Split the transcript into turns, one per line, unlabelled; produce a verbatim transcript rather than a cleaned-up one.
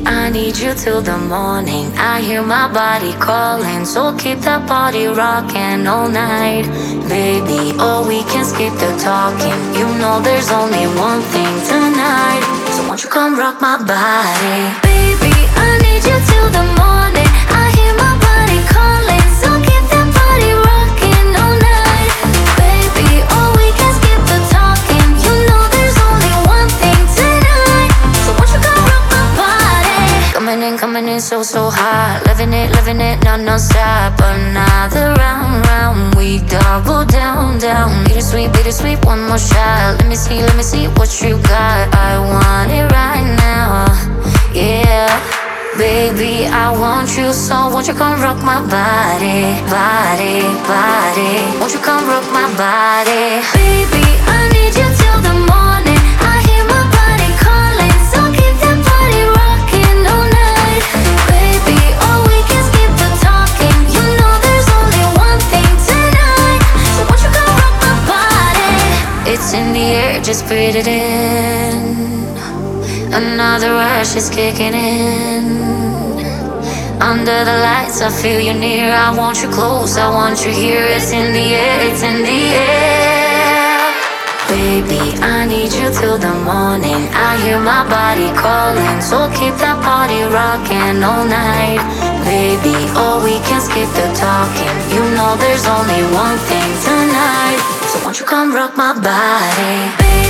I need you till the morning. I hear my body calling, so keep that body rocking all night. Baby, oh, we can skip the talking. You know there's only one thing tonight, so won't you come rock my body? Baby, I need you till the morning. I hear my body calling, so keep that body rocking all night. Baby, oh, we can skip the talking. You know there's only one thing tonight, so won't you come rock my body? Coming in, coming in so, so hot. Living it, living it, non, non-stop. Another round, round, we double down, down. Bittersweet, bittersweet, one more shot. Let me see, let me see what you got. I want it right now, yeah. Baby, I want you, so won't you come rock my body, body, body. Won't you come rock my body? Baby, I need you till the morning. I hear my body calling, so keep that body rocking all night. Baby, oh, we can skip the talking. You know there's only one thing tonight, so won't you come rock my body? It's in the air, just breathe it in. Another rush is kicking in. Under the lights, I feel you near. I want you close, I want you here. It's in the air, it's in the air. Baby, I need you till the morning. I hear my body calling, so keep that body rocking all night. Baby, oh, we can skip the talking. You know there's only one thing tonight, so won't you come rock my body? Baby,